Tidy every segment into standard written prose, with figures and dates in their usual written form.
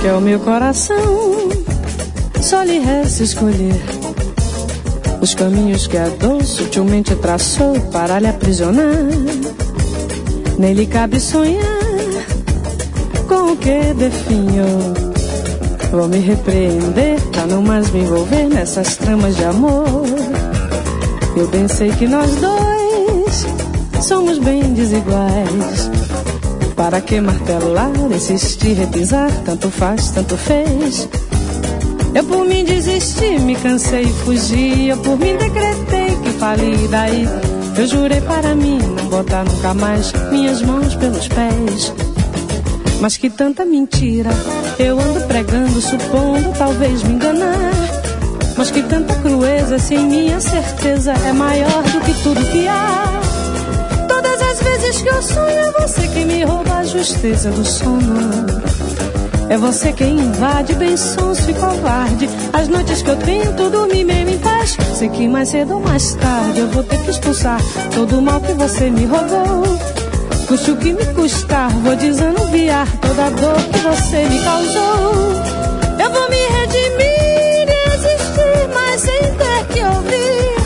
que é o meu coração, só lhe resta escolher os caminhos que a dor sutilmente traçou para lhe aprisionar. Nem lhe cabe sonhar com o que definhou. Vou me repreender pra não mais me envolver nessas tramas de amor. Eu bem sei que nós dois somos bem desiguais. Para que martelar, insistir, repisar, tanto faz, tanto fez. Eu por mim desisti, me cansei e fugi. Eu por mim decretei que fali, daí eu jurei para mim não botar nunca mais minhas mãos pelos pés. Mas que tanta mentira eu ando pregando, supondo talvez me enganar. Mas que tanta crueza, se em minha certeza é maior do que tudo que há. Todas as vezes que eu sonho é você que me rouba a justeza do sono. É você quem invade, bem sonso e covarde, as noites que eu tento dormir mesmo em paz. Sei que mais cedo ou mais tarde eu vou ter que expulsar todo o mal que você me roubou. Custe o que me custar, vou desanuviar toda a dor que você me causou. Eu vou me redimir e existir, mas sem ter que ouvir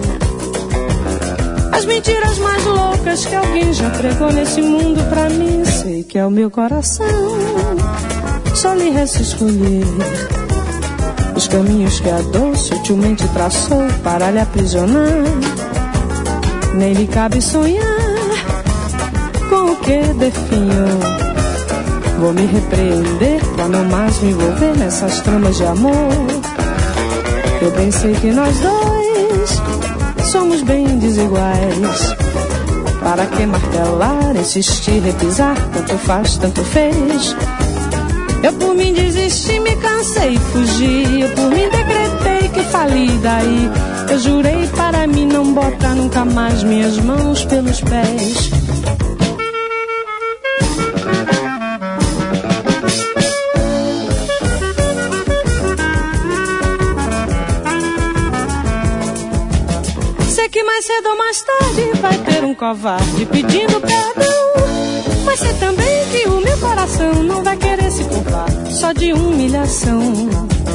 as mentiras mais loucas que alguém já pregou nesse mundo pra mim. Sei que é o meu coração, só lhe resta escolher os caminhos que a dor sutilmente traçou para lhe aprisionar. Nem lhe cabe sonhar com o que definhou. Vou me repreender pra não mais me envolver nessas tramas de amor. Eu bem sei que nós dois somos bem desiguais. Para que martelar, insistir, repisar, tanto faz, tanto fez. Eu por mim desisti, me cansei e fugi. Eu por mim decretei que fali, daí eu jurei para mim não botar nunca mais minhas mãos pelos pés. Sei que mais cedo ou mais tarde vai ter um covarde pedindo perdão. Mas sei também que o meu coração não vai querer se culpar só de humilhação.